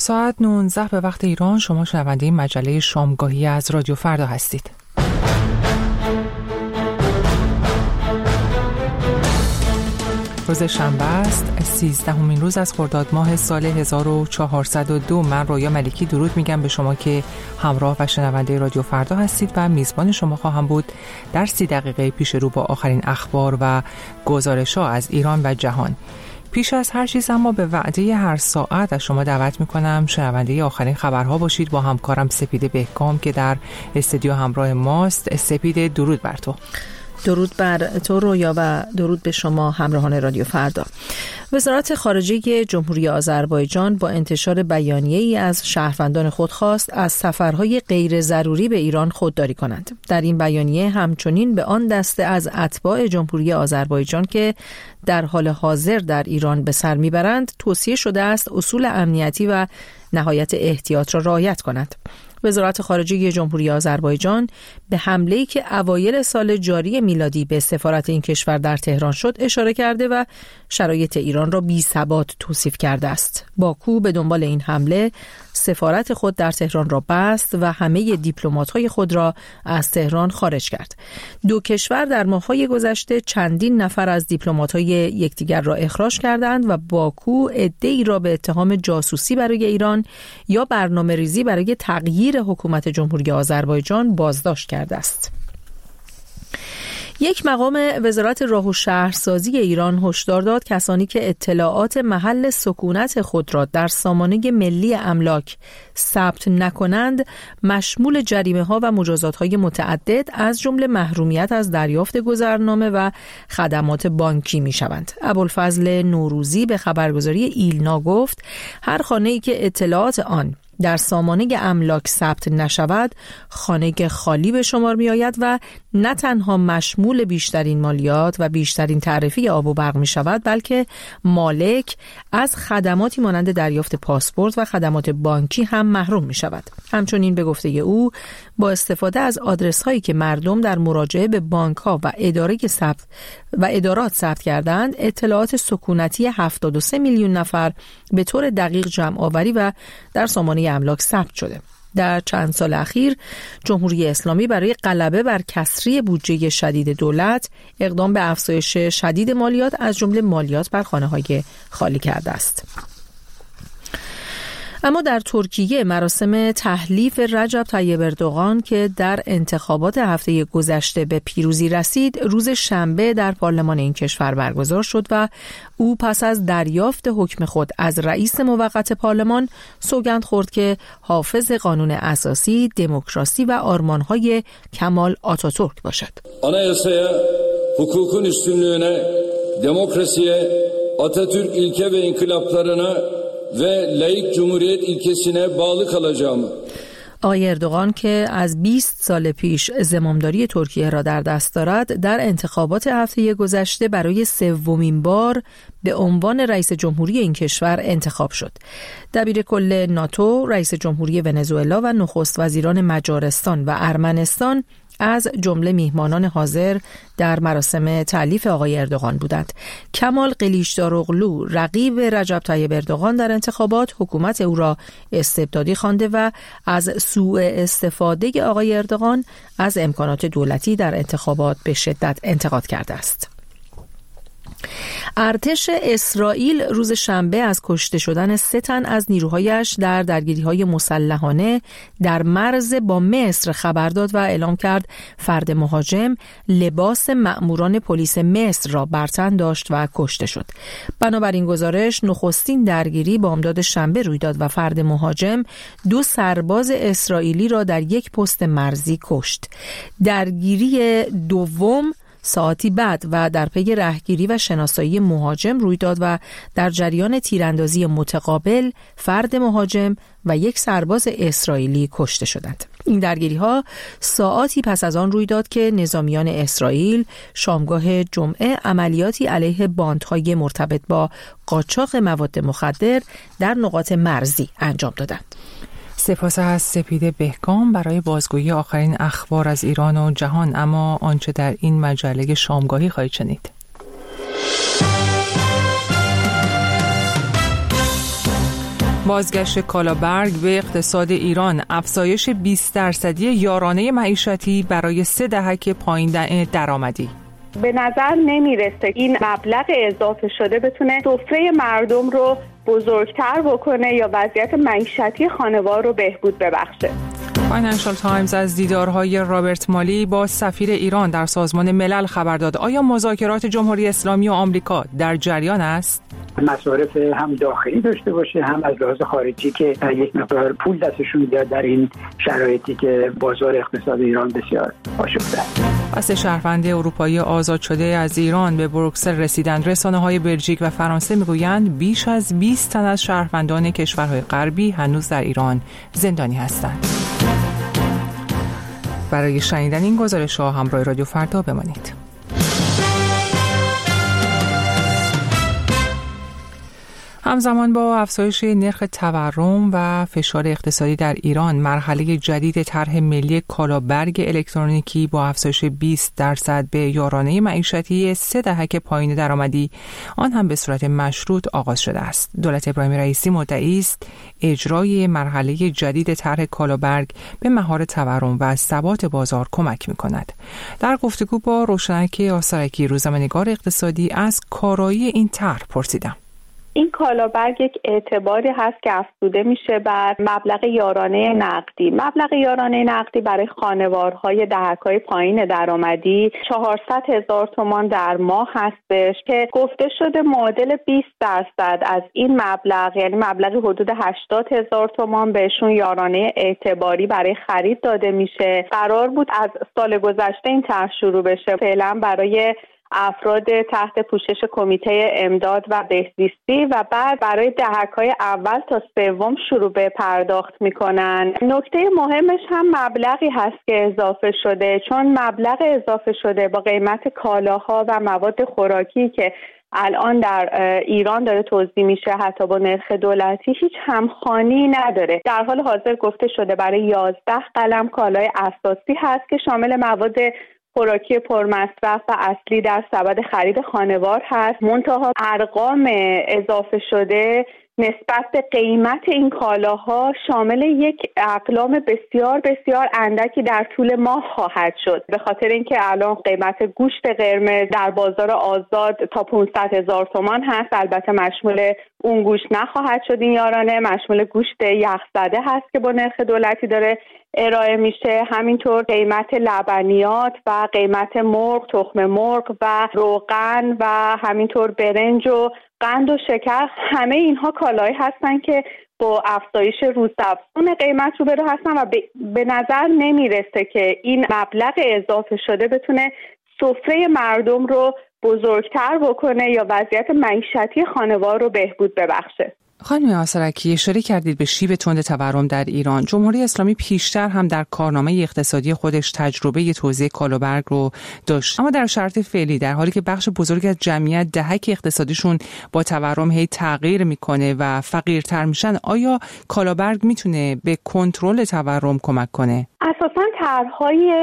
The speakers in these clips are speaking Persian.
ساعت 19 به وقت ایران. شما شنونده مجله شامگاهی از رادیو فردا هستید. روز شنبه است، 13مین روز از خرداد ماه سال 1402. من رویا ملکی درود میگم به شما که همراه و شنونده رادیو فردا هستید و میزبان شما خواهم بود در 30 دقیقه پیش رو با آخرین اخبار و گزارش‌ها از ایران و جهان. پیش از هر چیز اما به وعده هر ساعت از شما دعوت میکنم شنونده آخرین خبرها باشید با همکارم سپید بهکام که در استودیو همراه ماست. سپید، درود بر تو. درود بر تو رویا و درود به شما همراهان رادیو فردا. وزارت خارجه جمهوری آذربایجان با انتشار بیانیه‌ای از شهروندان خود خواست از سفرهای غیر ضروری به ایران خودداری کنند. در این بیانیه همچنین به آن دسته از اتباع جمهوری آذربایجان که در حال حاضر در ایران به سر میبرند توصیه شده است اصول امنیتی و نهایت احتیاط را رعایت کنند. وزارت خارجه جمهوری آذربایجان به حمله‌ای که اوایل سال جاری میلادی به سفارت این کشور در تهران شد اشاره کرده و شرایط ایران را بی‌ثبات توصیف کرده است. باکو به دنبال این حمله سفارت خود در تهران را بست و همه دیپلمات‌های خود را از تهران خارج کرد. دو کشور در ماه‌های گذشته چندین نفر از دیپلمات‌های یکدیگر را اخراج کردند و باکو عده‌ای را به اتهام جاسوسی برای ایران یا برنامه‌ریزی برای تغییر حکومت جمهوری آذربایجان بازداشت کرده است. یک مقام وزارت راه و شهرسازی ایران هشدار داد کسانی که اطلاعات محل سکونت خود را در سامانه ملی املاک ثبت نکنند مشمول جریمه‌ها و مجازات‌های متعدد از جمله محرومیت از دریافت گذرنامه و خدمات بانکی می‌شوند. ابوالفضل نوروزی به خبرگزاری ایلنا گفت هر خانه‌ای که اطلاعات آن در سامانه املاک ثبت نشود خانه خالی به شمار می آید و نه تنها مشمول بیشترین مالیات و بیشترین تعرفه آب و برق می شود بلکه مالک از خدماتی مانند دریافت پاسپورت و خدمات بانکی هم محروم می شود. همچنین به گفته او با استفاده از آدرس هایی که مردم در مراجعه به بانک ها و ادارات ثبت کردند اطلاعات سکونتی 73 میلیون نفر به طور دقیق جمع آوری و در سامانه املاک ثبت شده. در چند سال اخیر جمهوری اسلامی برای غلبه بر کسری بودجه شدید دولت اقدام به افزایش شدید مالیات از جمله مالیات بر خانه‌های خالی کرده است. اما در ترکیه مراسم تحلیف رجب طیب اردوغان که در انتخابات هفته گذشته به پیروزی رسید روز شنبه در پارلمان این کشور برگزار شد و او پس از دریافت حکم خود از رئیس موقت پارلمان سوگند خورد که حافظ قانون اساسی، دموکراسی و آرمان‌های کمال آتاتورک باشد. Anayasaya, hukukun üstünlüğüne, demokrasiye, Atatürk ilke ve inkılaplarına ve laik cumhuriyet ilkesine bağlı kalacağım. آقای اردوغان که از 20 سال پیش زمامداری ترکیه را در دست دارد در انتخابات هفته گذشته برای سومین بار به عنوان رئیس جمهوری این کشور انتخاب شد. دبیرکل ناتو، رئیس جمهوری ونزوئلا و نخست وزیران مجارستان و ارمنستان از جمله میهمانان حاضر در مراسم تألیف آقای اردوغان بودند. کمال قلیچداروغلو رقیب رجب طیب اردوغان در انتخابات حکومت او را استبدادی خوانده و از سوء استفاده آقای اردوغان از امکانات دولتی در انتخابات به شدت انتقاد کرده است. ارتش اسرائیل روز شنبه از کشته شدن 3 تن از نیروهایش در درگیری‌های مسلحانه در مرز با مصر خبر داد و اعلام کرد فرد مهاجم لباس مأموران پلیس مصر را بر تن داشت و کشته شد. بنابراین گزارش نخستین درگیری بامداد شنبه روی داد و فرد مهاجم 2 سرباز اسرائیلی را در یک پست مرزی کشت. درگیری دوم ساعتی بعد و در پی رهگیری و شناسایی مهاجم روی داد و در جریان تیراندازی متقابل فرد مهاجم و یک سرباز اسرائیلی کشته شدند. این درگیری‌ها ساعاتی پس از آن روی داد که نظامیان اسرائیل شامگاه جمعه عملیاتی علیه باندهای مرتبط با قاچاق مواد مخدر در نقاط مرزی انجام دادند. سپاس از سپید بهکام برای بازگویی آخرین اخبار از ایران و جهان. اما آنچه در این مجله شامگاهی خواهید شنید. بازگشت کالابرگ به اقتصاد ایران، افزایش 20% یارانه معیشتی برای 3 دهک پایین درآمدی. به نظر نمیرسه این مبلغ اضافه شده بتونه سفره مردم رو بزرگتر بکنه یا وضعیت معیشتی خانوار رو بهبود ببخشه. فاینانشال تایمز از دیدارهای رابرت مالی با سفیر ایران در سازمان ملل خبر داد. آیا مذاکرات جمهوری اسلامی و آمریکا در جریان است؟ مصارف هم داخلی داشته باشه هم از لحاظ خارجی که یک مقدار پول دستشون بیاد در این شرایطی که بازار اقتصاد ایران بسیار آشفته است. پس شهروند اروپایی آزاد شده از ایران به بروکسل رسیدند. رسانه‌های بلژیک و فرانسه میگویند بیش از 20 تن از شهروندان کشورهای غربی هنوز در ایران زندانی هستند. برای شنیدن این گزارش‌ها همراه رادیو فردا بمانید. همزمان با افزایش نرخ تورم و فشار اقتصادی در ایران، مرحله جدید طرح ملی کالابرگ الکترونیکی با افزایش 20% به یارانه معیشتی 3 دهک پایین درآمدی، آن هم به صورت مشروط آغاز شده است. دولت ابراهیم رئیسی مدعی است اجرای مرحله جدید طرح کالابرگ به مهار تورم و ثبات بازار کمک می‌کند. در گفتگو با روشنک آسرکی، روزنامه‌نگار اقتصادی، از کارایی این طرح پرسیدم. این کالابرگ یک اعتباری هست که افزوده میشه بر مبلغ یارانه نقدی. مبلغ یارانه نقدی برای خانوارهای دهک‌های پایین درآمدی 400,000 تومان در ماه هستش که گفته شده معادل 20% از این مبلغ، یعنی مبلغ حدود 80,000 تومان بهشون یارانه اعتباری برای خرید داده میشه. قرار بود از سال گذشته این طرح شروع بشه، فعلا برای افراد تحت پوشش کمیته امداد و بهزیستی و بعد برای دهک‌های اول تا سوم شروع به پرداخت میکنن. نکته مهمش هم مبلغی هست که اضافه شده، چون مبلغ اضافه شده با قیمت کالاها و مواد خوراکی که الان در ایران داره توزیع میشه حتی با نرخ دولتی هیچ همخوانی نداره. در حال حاضر گفته شده برای 11 قلم کالای اساسی هست که شامل مواد خوراکی پرمصرف و اصلی در سبد خرید خانوار هست. منتها ارقام اضافه شده نسبت به قیمت این کالاها شامل یک اقلام بسیار بسیار اندکی در طول ماه خواهد شد، به خاطر اینکه الان قیمت گوشت قرمز در بازار آزاد تا 500,000 تومان هست. البته مشمول اون گوشت نخواهد شد این یارانه، مشمول گوشت یخزده هست که با نرخ دولتی داره ارائه میشه. همینطور قیمت لبنیات و قیمت مرغ، تخم مرغ و روغن و همینطور برنج و قند و شکر، همه اینها کالایی هستن که با افزایش روزافزون قیمت روبرو هستن و به نظر نمیرسه که این مبلغ اضافه شده بتونه سفره مردم رو بزرگتر بکنه یا وضعیت معیشتی خانوار رو بهبود ببخشه. خانم آسرکی، اشاره کردید به شیب تند تورم در ایران. جمهوری اسلامی پیشتر هم در کارنامه اقتصادی خودش تجربه توزیع کالابرگ رو داشت، اما در شرط فعلی، در حالی که بخش بزرگی از جمعیت دهک اقتصادیشون با تورم هی تغییر میکنه و فقیرتر میشن، آیا کالابرگ میتونه به کنترل تورم کمک کنه؟ اساساً طرح‌های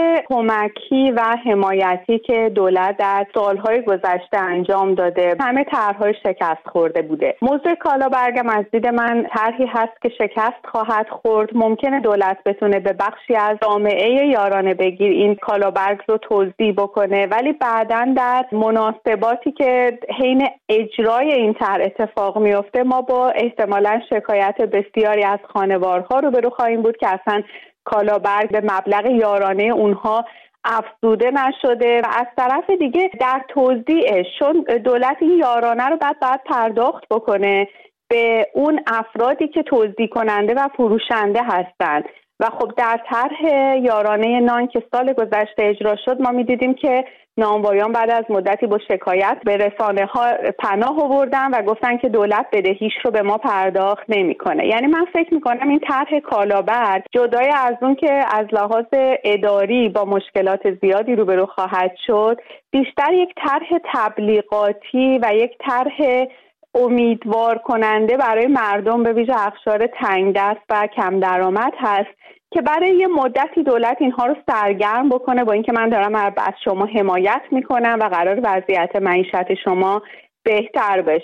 کمکی و حمایتی که دولت در سالهای گذشته انجام داده همه طرح‌های شکست خورده بوده. موضوع کالابرگ از دید من طرحی هست که شکست خواهد خورد. ممکنه دولت بتونه به بخشی از جامعه یارانه بگیر این کالابرگ رو توزیع بکنه، ولی بعداً در مناسباتی که حین اجرای این طرح اتفاق میفته ما با احتمالاً شکایت بسیاری از خانوارها روبرو خواهیم بود که اصلاً کالابرگ به مبلغ یارانه اونها افزوده نشده و از طرف دیگه در توزیعش، چون دولت این یارانه رو بعد پرداخت بکنه به اون افرادی که توزیع کننده و فروشنده هستند و خب در طرح یارانه نان که سال گذشته اجرا شد ما می‌دیدیم که نانوایان بعد از مدتی با شکایت به رسانه‌ها پناه آوردن و گفتن که دولت بدهیش رو به ما پرداخت نمی‌کنه. یعنی من فکر می‌کنم این طرح کالابرگ جدای از اون که از لحاظ اداری با مشکلات زیادی روبرو خواهد شد، بیشتر یک طرح تبلیغاتی و یک طرح امیدوار کننده برای مردم به ویژه اقشار تنگ دست و کم درآمد هست که برای یه مدتی دولت اینها رو سرگرم بکنه با اینکه من دارم از شما حمایت میکنم و قرار وضعیت معیشت شما بهتر بشه.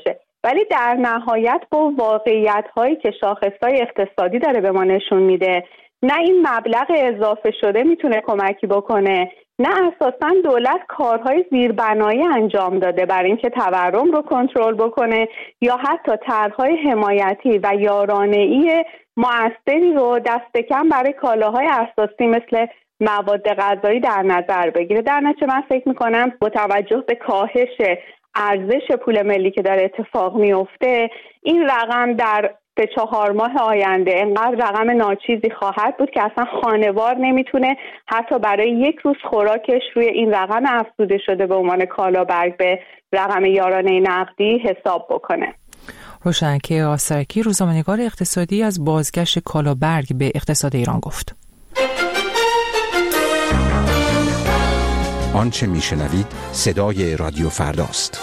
ولی در نهایت با واقعیت‌هایی که شاخص‌های اقتصادی داره به ما نشون میده، نه این مبلغ اضافه شده میتونه کمکی بکنه، نه اساساً دولت کارهای زیربنایی انجام داده برای اینکه تورم رو کنترل بکنه یا حتی طرح‌های حمایتی و یارانه‌ای مؤثری رو دست کم برای کالاهای اساسی مثل مواد غذایی در نظر بگیره. در نتیجه من فکر میکنم با توجه به کاهش ارزش پول ملی که داره اتفاق میفته، این رقم در 3-4 ماه آینده انقدر رقم ناچیزی خواهد بود که اصلا خانوار نمیتونه حتی برای یک روز خوراکش روی این رقم افزوده شده به عنوان کالابرگ به رقم یارانه نقدی حساب بکنه. روشنک آسرکی، روزنامه‌نگار اقتصادی، از بازگشت کالابرگ به اقتصاد ایران گفت. آنچه میشنوید صدای رادیو فرداست.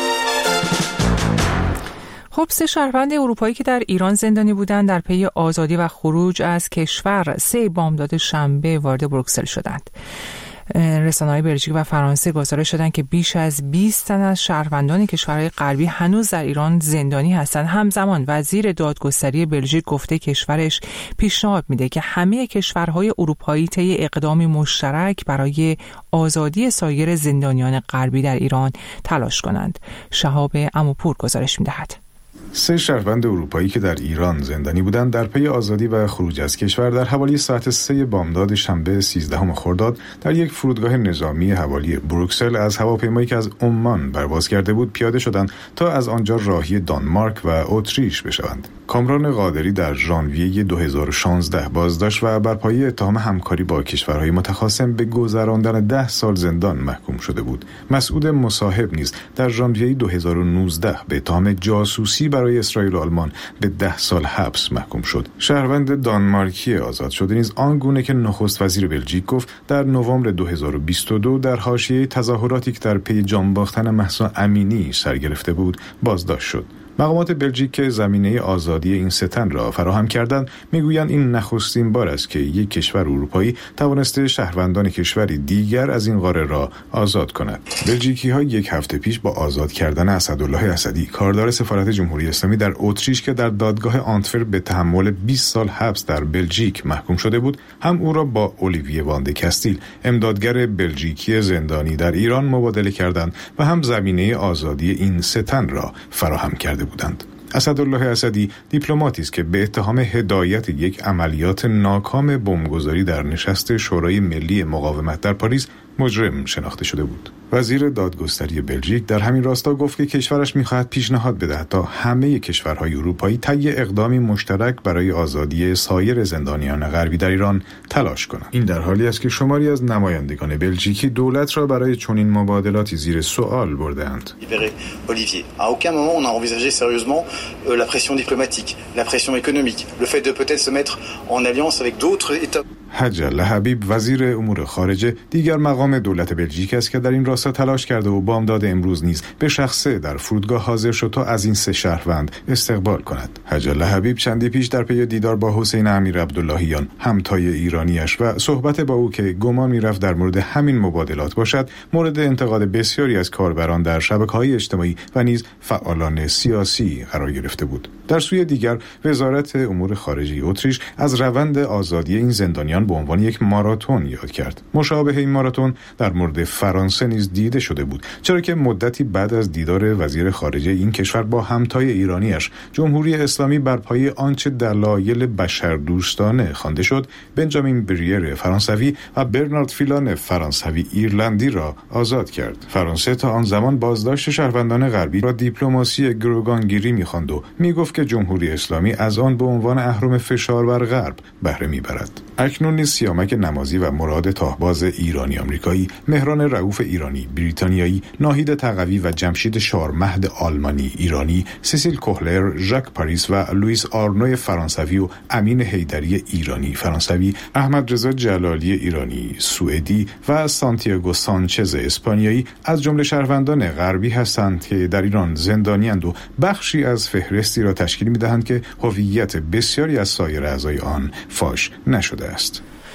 خب 3 شهروند اروپایی که در ایران زندانی بودند در پی آزادی و خروج از کشور 3 بامداد شنبه وارد بروکسل شدند. رسانه‌های بلژیک و فرانسه گزارش دادند که بیش از 20 تن از شهروندان کشورهای غربی هنوز در ایران زندانی هستند. همزمان وزیر دادگستری بلژیک گفته کشورش پیشنهاد میده که همه کشورهای اروپایی طی اقدامی مشترک برای آزادی سایر زندانیان غربی در ایران تلاش کنند. شهاب عموپور گزارش میدهد. 3 شهروند اروپایی که در ایران زندانی بودند در پی آزادی و خروج از کشور در حوالی ساعت 3 بامداد شنبه 13 خرداد در یک فرودگاه نظامی حوالی بروکسل از هواپیمایی که از عمان پرواز کرده بود پیاده شدند تا از آنجا راهی دانمارک و اتریش بشوند. کامران قادری در ژانویه 2016 بازداشت و بر پایه اتهام همکاری با کشورهای متخاصم به گذراندن 10 سال زندان محکوم شده بود. مسعود مصاحب نیز در ژانویه 2019 به اتهام جاسوسی برای اسرائیل و آلمان به 10 سال حبس محکوم شد. شهروند دانمارکی آزاد شده نیز آنگونه که نخست وزیر بلژیک گفت در نوامبر 2022 در حاشیه تظاهراتی که در پی جان باختن مهسا امینی سر گرفته بود بازداشت شد. مقامات بلژیک که زمینه آزادی این 3 تن را فراهم کردند میگویند این نخستین بار است که یک کشور اروپایی توانسته شهروندان کشوری دیگر از این قاره را آزاد کند. بلژیکی‌ها 1 هفته پیش با آزاد کردن اسدالله اسدی کاردار سفارت جمهوری اسلامی در اتریش که در دادگاه آنتورپ به تحمل 20 سال حبس در بلژیک محکوم شده بود، هم او را با اولیویه واند کاستیل امدادگر بلژیکی زندانی در ایران مبادله کردند و هم زمینه آزادی این 3 تن را فراهم کرده بودند. اسدالله اسدی دیپلماتی است که به اتهام هدایت یک عملیات ناکام بمبگذاری در نشست شورای ملی مقاومت در پاریس مجرم شناخته شده بود. وزیر دادگستری بلژیک در همین راستا گفت که کشورش می‌خواهد پیشنهاد بدهد تا همه کشورهای اروپایی طی اقدامی مشترک برای آزادی سایر زندانیان غربی در ایران تلاش کنند. این در حالی است که شماری از نمایندگان بلژیکی دولت را برای چنین مبادلاتی زیر سوال برده‌اند. Olivier, à aucun moment on a envisagé sérieusement la pression diplomatique, la pression économique, le fait de peut-être se mettre en alliance avec d'autres États. حج لحبیب وزیر امور خارجه دیگر مقام دولت بلژیک است که در این راستا تلاش کرده و بامداد امروز نیز به شخصه در فرودگاه حاضر شد تا از این 3 شهروند استقبال کند. حج لحبیب چندی پیش در پی دیدار با حسین امیر عبداللهیان همتای ایرانیش و صحبت با او که گمان می‌رفت در مورد همین مبادلات باشد مورد انتقاد بسیاری از کاربران در شبکه‌های اجتماعی و نیز فعالان سیاسی قرار گرفته بود. در سوی دیگر وزارت امور خارجه اتریش از روند آزادی این زندانیان به عنوان یک ماراتون یاد کرد. مشابه این ماراتون در مورد فرانسه نیز دیده شده بود، چرا که مدتی بعد از دیدار وزیر خارجه این کشور با همتای ایرانیش جمهوری اسلامی بر پایه آنچه دلایل بشردوستانه خوانده شد بنجامین بریر فرانسوی و برنارد فیلان فرانسوی ایرلندی را آزاد کرد. فرانسه تا آن زمان بازداشت شهروندان غربی را دیپلماسی گروگانگیری می‌خواند و می‌گفت که جمهوری اسلامی از آن به عنوان اهرم فشار بر غرب بهره می‌برد. اکنون سیامک نمازی و مراد تاهباز ایرانی آمریکایی، مهران رؤوف ایرانی بریتانیایی، ناهید تقوی و جمشید شارمهد آلمانی ایرانی، سیسیل کوهلر، ژاک پاریس و لوئیس آرنو فرانسوی و امین حیدری ایرانی فرانسوی، احمد رضا جلالی ایرانی سوئدی و سانتیاگو سانچز اسپانیایی از جمله شهروندان غربی هستند که در ایران زندانی‌اند و بخشی از فهرستی را تشکیل می‌دهند که هویت بسیاری از سایر اعضای آن فاش نشده است.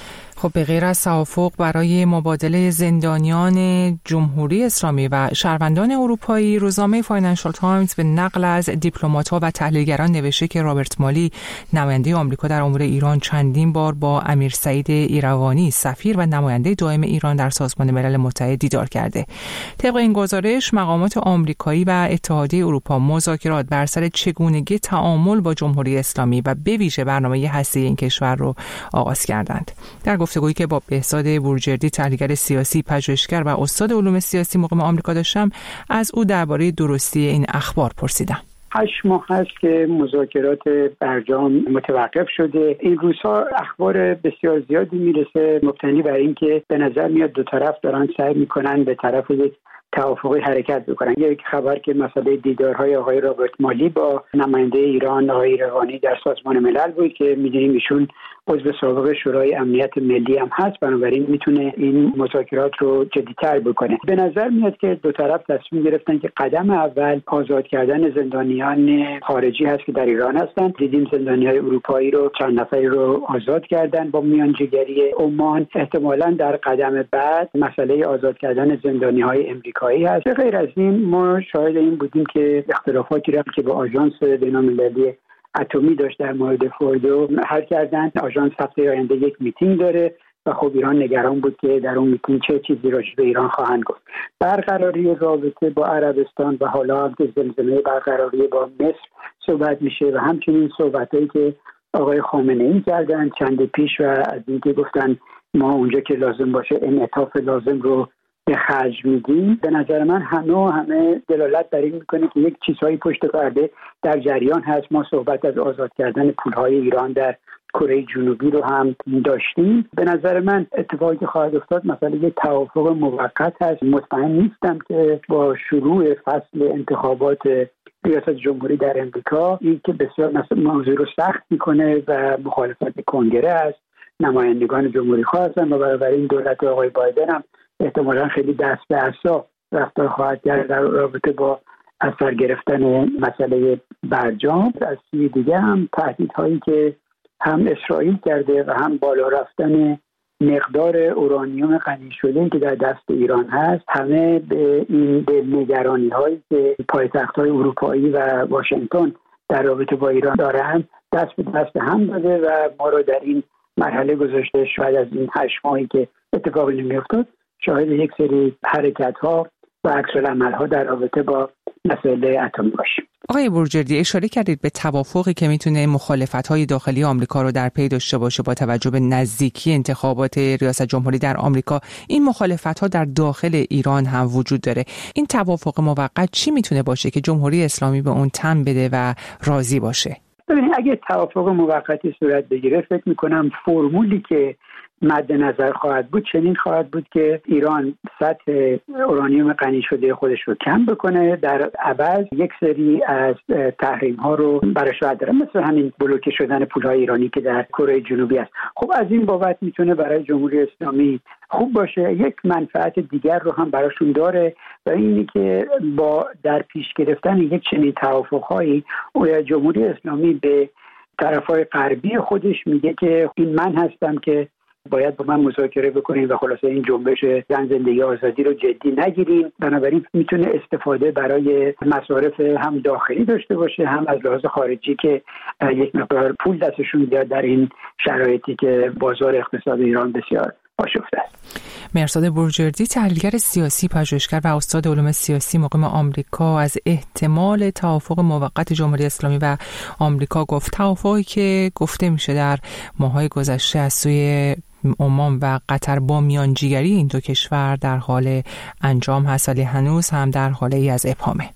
خب به غیر از توافق برای مبادله زندانیان جمهوری اسلامی و شهروندان اروپایی، روزنامه فاینانشال تایمز به نقل از دیپلمات‌ها و تحلیلگران نوشته که رابرت مالی، نماینده آمریکا در امور ایران، چندین بار با امیر سعید ایروانی، سفیر و نماینده دائم ایران در سازمان ملل متحد دیدار کرده. طبق این گزارش، مقامات آمریکایی و اتحادیه اروپا مذاکرات بر سر چگونگی تعامل با جمهوری اسلامی و به ویژه برنامه هسته‌ای این کشور رو آغاز کردند. در گفتگویی که با بهزاد بورجردی، تحلیلگر سیاسی، پژوهشگر و استاد علوم سیاسی مقیم آمریکا داشتم، از او درباره درستی این اخبار پرسیدم. 8 ماه هست که مذاکرات برجام متوقف شده. این روزها اخبار بسیار زیادی میرسه مبتنی بر این که به نظر میاد دو طرف دارن سعی میکنن به طرف یک توافقی حرکت بکنن. یک خبر که مسئله دیدارهای آقای رابرت مالی با نماینده ایران آقای ایروانی در سازمان ملل بود که میدونیم ایشون عضو سابق شورای امنیت ملی هم هست، بنابراین میتونه این مذاکرات رو جدی‌تر بکنه. به نظر میاد که دو طرف تصمیم گرفتن که قدم اول آزاد کردن زندانیان خارجی هست که در ایران هستن. دیدیم زندانیای اروپایی رو چند نفری رو آزاد کردن با میانجیگری عمان. احتمالاً در قدم بعد مسئله آزاد کردن زندانیهای امریکایی هست. غیر از این ما شاهد این بودیم که اختلافاتی رو که با آژانس بین‌المللی اتمی داشت در مورد فوردو حل کردن. آژانس هفته آینده یک میتینگ داره و خب ایران نگران بود که در اون میتینگ چه چیزی راجع به ایران خواهند گفت. برقراری رابطه با عربستان و حالا هم که زمزمه برقراری با مصر صحبت میشه و همچنین صحبتایی که آقای خامنه‌ای کردن چند پیش و از اینکه گفتن ما اونجا که لازم باشه انعطاف لازم رو به خرج میدیم. به نظر من همه دلالت بر این میکنه که یک چیزهایی پشت پرده در جریان هست. ما صحبت از آزاد کردن پولهای ایران در کره جنوبی رو هم داشتیم. به نظر من اتفاقی که خواهد افتاد مثلا یک توافق موقت هست. مطمئن نیستم که با شروع فصل انتخابات ریاست جمهوری در امریکا این که بسیار موضوع رو سخت میکنه و مخالفت کنگره است. نمایندگان جمهوری خواه هستن و بنابراین دولت آقای بایدن هم احتمالاً خیلی دست به عصا رفتار خواهد کرد در رابطه با اثر گرفتن مسئله برجام. از سوی دیگه هم تهدیدهایی که هم اسرائیل کرده و هم بالا رفتن مقدار اورانیوم غنی شده که در دست ایران هست، همه به این نگرانی هایی که پایتخت‌های اروپایی و واشنگتن در رابطه با ایران دارن دست به دست هم داده و ما رو در این مرحله گذاشته. شاید از این 8 ماهی که اتفاقی نمی‌افتاد شاهد یک سری حرکت‌ها و عکس‌العمل‌ها در رابطه با مسئله اتمی باشیم. آقای بورجردی، اشاره کردید به توافقی که میتونه مخالفت‌های داخلی آمریکا رو در پی داشته باشه با توجه به نزدیکی انتخابات ریاست جمهوری در آمریکا. این مخالفت‌ها در داخل ایران هم وجود داره. این توافق موقت چی میتونه باشه که جمهوری اسلامی به اون تن بده و راضی باشه؟ ببینید اگه توافق موقتی صورت بگیره فکر می‌کنم فرمولی که مد نظر خواهد بود چنین خواهد بود که ایران سطح اورانیوم غنی شده خودش رو کم بکنه، در عوض یک سری از تحریم ها رو برش برداره، مثل همین بلوکه شدن پولهای ایرانی که در کره جنوبی است. خب از این بابت میتونه برای جمهوری اسلامی خوب باشه. یک منفعت دیگر رو هم براشون داره و اینی که با در پیش گرفتن یک چنین توافق‌هایی جمهوری اسلامی به طرفای غربی خودش میگه که این من هستم که باید با من مذاکره بکنیم و خلاصه این جنبش زن زندگی آزادی رو جدی نگیریم. بنابراین میتونه استفاده برای مصارف هم داخلی داشته باشه هم از لحاظ خارجی که یک مقدار پول دستشون بیاد در این شرایطی که بازار اقتصاد ایران بسیار آشفته است. مرزاد بورجردی، تحلیلگر سیاسی، پژوهشگر و استاد علوم سیاسی مقیم آمریکا، از احتمال توافق موقت جمهوری اسلامی و آمریکا گفت. توافقی که گفته میشه در ماه‌های گذشته از سوی عمان و قطر با میانجیگری این دو کشور در حال انجام هست، ولی هنوز هم در حاله ای از ابهامه.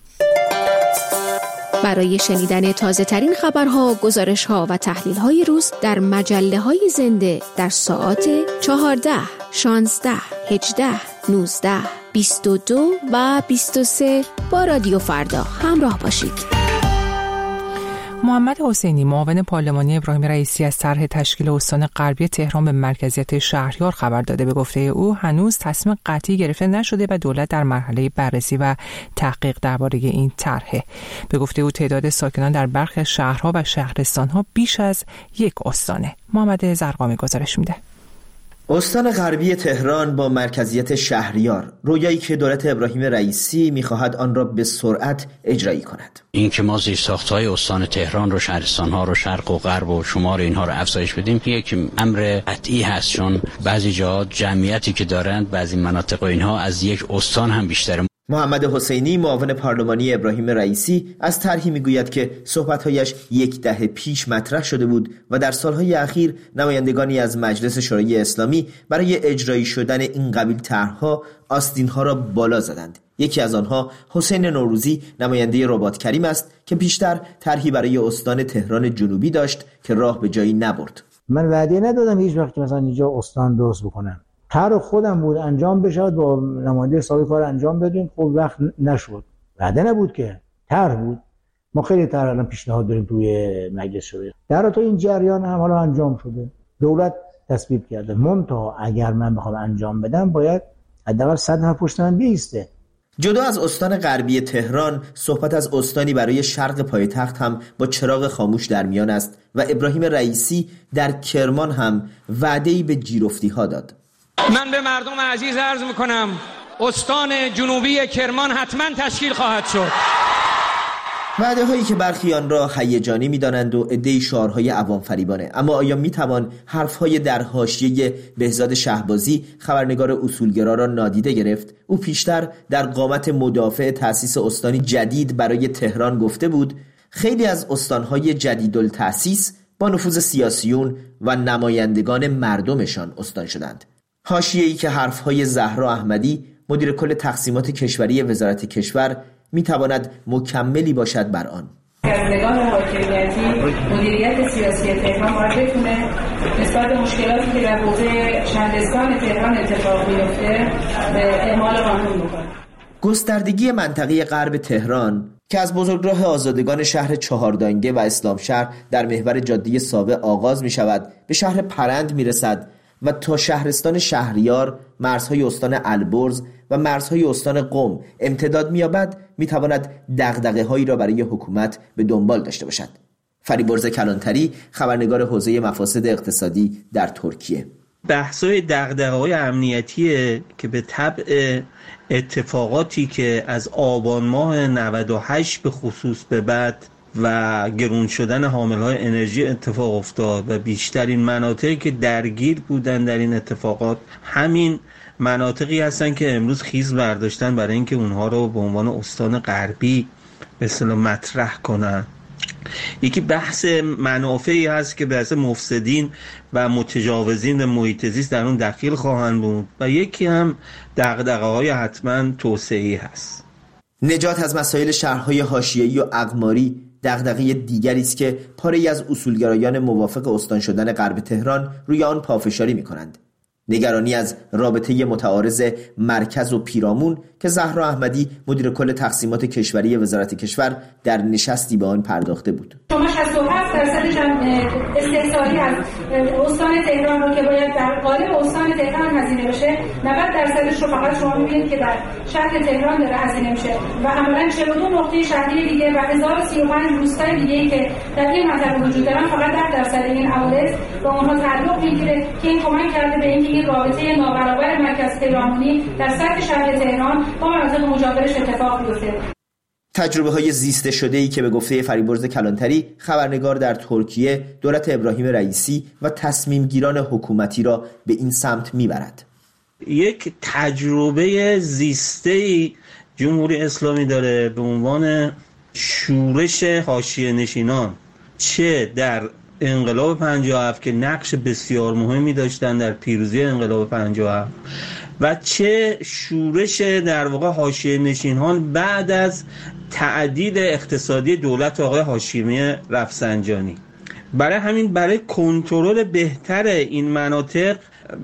برای شنیدن تازه ترین خبرها، گزارش‌ها و تحلیل‌های روز در مجله‌های زنده در ساعات 14، 16، 18، 19، 22 و 23 با رادیو فردا همراه باشید. محمد حسینی، معاون پارلمانی ابراهیم رئیسی، از طرح تشکیل استان غربی تهران به مرکزیت شهریار خبر داده. به گفته او هنوز تصمیم قطعی گرفته نشده و دولت در مرحله بررسی و تحقیق درباره این طرحه. به گفته او تعداد ساکنان در برخی از شهرها و شهرستانها بیش از یک استانه. محمد زرقامی گزارش میده. استان غربی تهران با مرکزیت شهریار، رویایی که دولت ابراهیم رئیسی می‌خواهد آن را به سرعت اجرایی کند. این که ما زیرساخت‌های استان تهران رو، شهرستان‌ها رو، شرق و غرب و شمال اینها رو افزایش بدیم، یک امر قطعی هست، چون بعضی جاها جمعیتی که دارند بعضی مناطق و اینها از یک استان هم بیشتره. محمد حسینی، معاون پارلمانی ابراهیم رئیسی، از طرحی میگوید که صحبت‌هایش 10 دهه پیش مطرح شده بود و در سالهای اخیر نمایندگانی از مجلس شورای اسلامی برای اجرایی شدن این قبیل طرح‌ها آستین‌ها را بالا زدند. یکی از آنها حسین نوروزی، نماینده رباط کریم است که پیشتر طرحی برای استان تهران جنوبی داشت که راه به جایی نبرد. من وعده ندادم هیچ وقت مثلا اینجا استان درست بکنم. طرح خودم بود انجام بشه، با نماینده سابق کار انجام بدیم، خب وقت نشد. وعده نبود که، طرح بود. ما خیلی طرح الان پیشنهاد داریم توی مجلس شورای. در تو این جریان هم حالا انجام شده. دولت تصویب کرده. منتها اگر من بخوام انجام بدم باید حداقل 100 نفر پشت من بیسته. جدا از استان غربی تهران، صحبت از استانی برای شرق پایتخت هم با چراغ خاموش در میان است و ابراهیم رئیسی در کرمان هم وعده‌ای به جیرفتی‌ها داد. من به مردم عزیز عرض میکنم استان جنوبی کرمان حتما تشکیل خواهد شد. وعده هایی که برخی آن را هیجانی می‌دانند و عده‌ای شعارهای عوام فریبانه، اما آیا میتوان حرفهای در حاشیه بهزاد شهبازی، خبرنگار اصولگرا را نادیده گرفت؟ او پیشتر در قامت مدافع تأسیس استانی جدید برای تهران گفته بود خیلی از استانهای جدیدالتأسیس با نفوذ سیاسیون و نمایندگان مردمشان استان شدند. حاشیه‌ای که حرفهای زهرا احمدی، مدیر کل تقسیمات کشوری وزارت کشور، میتواند مکملی باشد بر آن. از نگاه حاکمیتی مدیریت سیاسی تهران باید بتونه نسبت به مشکلاتی که در حوزه شهرستان تهران اتفاق میفته اعمال قانون بکنه. گستردگی منطقه غرب تهران که از بزرگراه آزادگان شهر چهاردانگه و اسلام شهر در محور جاده سابع آغاز می شود، به شهر پرند می رسد و تا شهرستان شهریار، مرزهای استان البرز و مرزهای استان قم امتداد می‌یابد، می‌تواند دغدغه‌هایی را برای حکومت به دنبال داشته باشد. فریبرز کلانتری، خبرنگار حوزه مفاسد اقتصادی در ترکیه: بحث‌های دغدغه‌های امنیتیه که به تبع اتفاقاتی که از آبان ماه 98 به خصوص به بعد و گرون شدن حامل‌های انرژی اتفاق افتاد و بیشترین مناطقی که درگیر بودن در این اتفاقات همین مناطقی هستن که امروز خیز برداشتن برای اینکه اونها رو به عنوان استان غربی به اصطلاح مطرح کنن. یکی بحث منافعی هست که بحث مفسدین و متجاوزین و محیط زیست در اون دخیل خواهند بود و یکی هم دغدغه‌های حتما توسعه‌ای هست. نجات از مسائل شهرهای حاشیه‌ای و اقماری دغدغه دیگری است که پاره‌ای از اصولگرایان موافق استان شدن غرب تهران روی آن پافشاری می‌کنند. نگرانی از رابطه متعارض مرکز و پیرامون که زهرا احمدی، مدیر کل تقسیمات کشوری وزارت کشور، در نشستی به آن پرداخته بود. شما 67% استحصالی از استان تهران رو که باید در قالب استان تهران هزینه بشه، 90% رو فقط شما می‌بینید که در شهر تهران داره هزینه میشه و عملاً 42 نقطه شهری دیگه و 1035 روستای دیگه‌ای که در این منطقه وجود دارن فقط 10% این عوارض به اونها تعلق میگیره که این کمک کرده به اینکه این رابطه نابرابر مرکز پیرامونی در سطح شهر تهران با مناطق مجاورش اتفاق بیفته. تجربه‌های زیسته شده‌ای که به گفته فریبرز کلانتری، خبرنگار در ترکیه، دولت ابراهیم رئیسی و تصمیمگیران حکومتی را به این سمت میبرد. یک تجربه زیسته‌ای جمهوری اسلامی داره به عنوان شورش حاشیه نشینان، چه در انقلاب 57 که نقش بسیار مهمی داشتن در پیروزی انقلاب 57 و چه شورش در واقع حاشیه نشینان بعد از تعدیل اقتصادی دولت آقای هاشمی رفسنجانی. برای همین برای کنترل بهتر این مناطق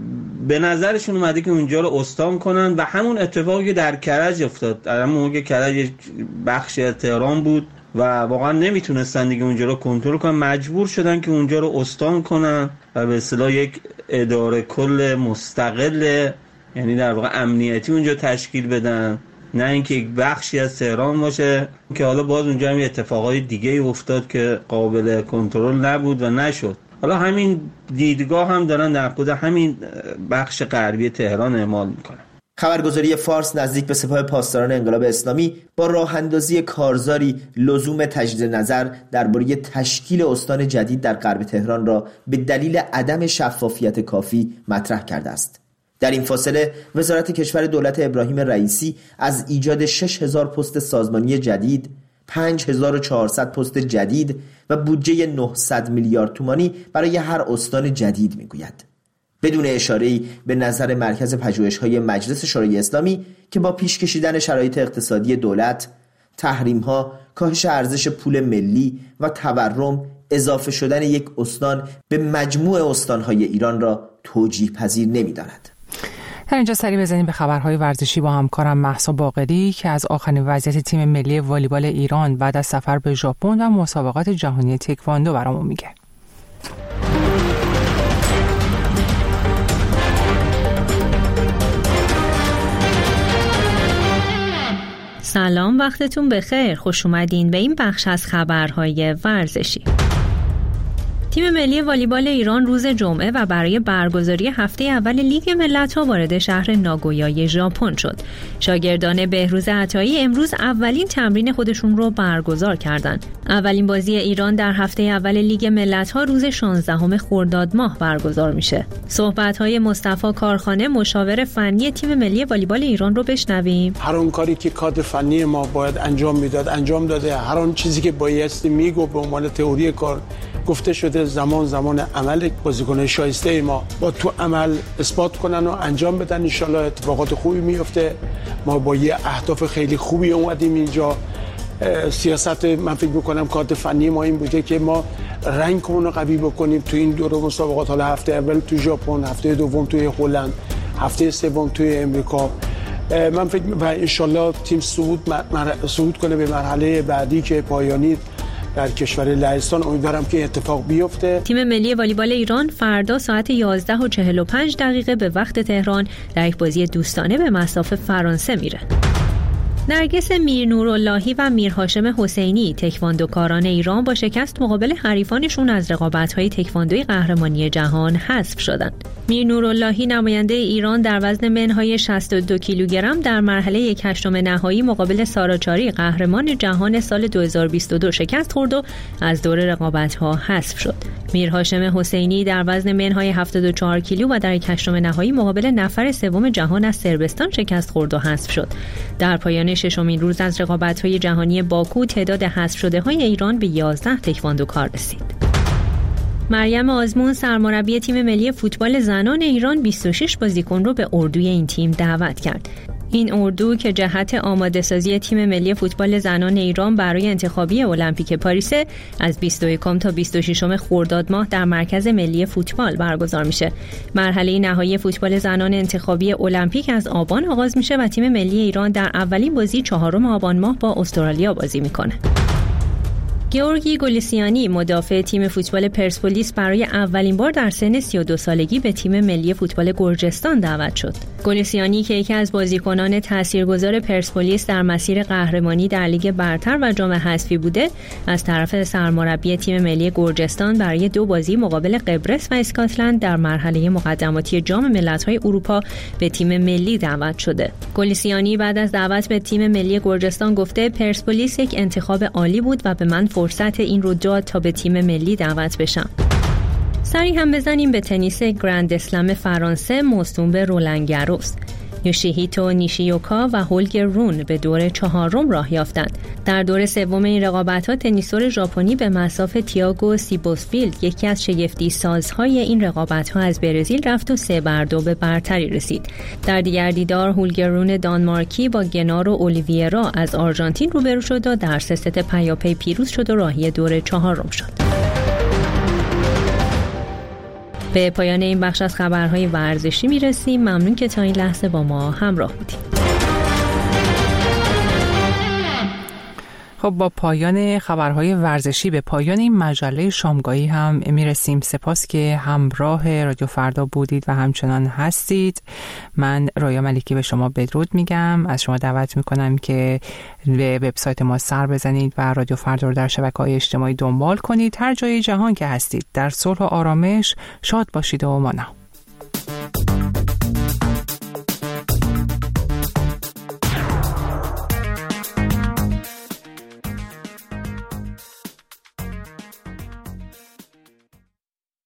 به نظرشون اومده که اونجا رو استان کنن و همون اتفاقی که در کرج افتاد، در همون موقع کرج بخش تهران بود و واقعا نمیتونستن دیگه اونجا رو کنترل کنن، مجبور شدن که اونجا رو استان کنن و به اصطلاح یک اداره کل مستقل، یعنی در واقع امنیتی اونجا تشکیل بدن، نه اینکه یک بخشی از تهران باشه که حالا باز اونجا هم اتفاقای دیگه افتاد که قابل کنترل نبود و نشد. حالا همین دیدگاه هم دارن در خود همین بخش غربی تهران اعمال میکنن. خبرگزاری فارس نزدیک به سپاه پاسداران انقلاب اسلامی با راه اندازی کارزاری لزوم تجدید نظر درباره تشکیل استان جدید در غرب تهران را به دلیل عدم شفافیت کافی مطرح کرده است. در این فاصله وزارت کشور دولت ابراهیم رئیسی از ایجاد 6000 پست سازمانی جدید، 5400 پست جدید و بودجه 900 میلیارد تومانی برای هر استان جدید میگوید، بدون اشاره‌ای به نظر مرکز پژوهش‌های مجلس شورای اسلامی که با پیش کشیدن شرایط اقتصادی دولت، تحریم‌ها، کاهش ارزش پول ملی و تورم، اضافه شدن یک استان به مجموع استان‌های ایران را توجیه پذیر نمی‌داند. در اینجا سری بزنیم به خبرهای ورزشی با همکارم مهسا باقری که از آخرین وضعیت تیم ملی والیبال ایران بعد از سفر به ژاپن و مسابقات جهانی تکواندو برامون میگه. سلام، وقتتون بخیر. خوش اومدین به این بخش از خبرهای ورزشی. تیم ملی والیبال ایران روز جمعه و برای برگزاری هفته اول لیگ ملت‌ها وارد شهر ناگویای ژاپن شد. شاگردان بهروز عطایی امروز اولین تمرین خودشون رو برگزار کردند. اولین بازی ایران در هفته اول لیگ ملت‌ها روز 16 خرداد ماه برگزار میشه. صحبت‌های مصطفی کارخانه مشاور فنی تیم ملی والیبال ایران رو بشنویم. هر اون کاری که کادر فنی ما باید انجام میداد انجام داده. هر اون چیزی که بایستی میگو به عنوان تئوری کار گفته شده. زمان عمل بازیکن‌های شایسته ما با تو عمل اثبات کنن و انجام بدن. ان شاءالله اتفاقات خوبی میفته. ما با یه اهداف خیلی خوبی اومدیم اینجا. سیاست من فکر می‌کنم کادر فنی ما این بوده که ما رنگمون رو قوی بکنیم تو این دور مسابقات. حالا هفته اول تو ژاپن، هفته دوم توی هلند، هفته سوم توی امریکا. من فکر و ان شاءالله تیم صعود کنه به مرحله بعدی که پایانی در کشور لهستان. امیدوارم که اتفاق بیفته. تیم ملی والیبال ایران فردا ساعت 11:45 به وقت تهران در یک بازی دوستانه به مصاف فرانسه میره. نرگس میرنوراللهی و میرهاشم حسینی تکواندوکاران ایران با شکست مقابل حریفانشون از رقابت‌های تکواندوی قهرمانی جهان حذف شدند. میرنوراللهی نماینده ایران در وزن منهای 62 کیلوگرم در مرحله 1/8 نهایی مقابل ساراچاری قهرمان جهان سال 2022 شکست خورد و از دور رقابت‌ها حذف شد. میرهاشم حسینی در وزن منهای 74 کیلو و در 1/8 نهایی مقابل نفر سوم جهان از صربستان شکست خورد و حذف شد. در پایان ششمین روز از رقابت‌های جهانی باکو تعداد حذف شده‌های ایران به 11 تکواندوکار رسید. مریم آزمون سرمربی تیم ملی فوتبال زنان ایران 26 بازیکن رو به اردوی این تیم دعوت کرد. این اردو که جهت آماده سازی تیم ملی فوتبال زنان ایران برای انتخابی المپیک پاریس از 21 تا 26 خرداد ماه در مرکز ملی فوتبال برگزار میشه. مرحله نهایی فوتبال زنان انتخابی المپیک از آبان آغاز میشه و تیم ملی ایران در اولین بازی 4 آبان ماه با استرالیا بازی میکنه. گیورگی گلیسیانی مدافع تیم فوتبال پرسپولیس برای اولین بار در سن 32 سالگی به تیم ملی فوتبال گرجستان دعوت شد. گلیسیانی که یکی از بازیکنان تاثیرگذار پرسپولیس در مسیر قهرمانی در لیگ برتر و جام حذفی بوده، از طرف سرمربی تیم ملی گرجستان برای 2 بازی مقابل قبرس و اسکاتلند در مرحله مقدماتی جام ملت‌های اروپا به تیم ملی دعوت شده. گلیسیانی بعد از دعوت به تیم ملی گرجستان گفته پرسپولیس یک انتخاب عالی بود و به من فرصت این رو داد تا به تیم ملی دعوت بشم. سری هم بزنیم به تنیس گرند اسلم فرانسه موسوم به رولان گاروس. یوشیهیتو نیشیوکا و هولگر رون به دور 4 راه یافتند. در دور سوم این رقابت‌ها تنیسور ژاپنی به مصاف تییاگو سیبوسفیلد یکی از شگفتی سازهای این رقابت‌ها از برزیل رفت و 3-2 به برتری رسید. در دیگر دیدار هولگر رون دانمارکی با گنارو اولیویرا از آرژانتین روبرو شد و در 3 ست پیاپی پیروز شد و راهی دور 4 شد. به پایان این بخش از خبرهای ورزشی میرسیم. ممنون که تا این لحظه با ما همراه بودید. خب با پایان خبرهای ورزشی به پایان این مجله شامگاهی هم میرسیم. سپاس که همراه رادیو فردا بودید و همچنان هستید. من رویا ملکی به شما بدرود میگم. از شما دعوت میکنم که به وبسایت ما سر بزنید و رادیو فردا رو در شبکه‌های اجتماعی دنبال کنید. هر جای جهان که هستید در صلح و آرامش شاد باشید و مانا.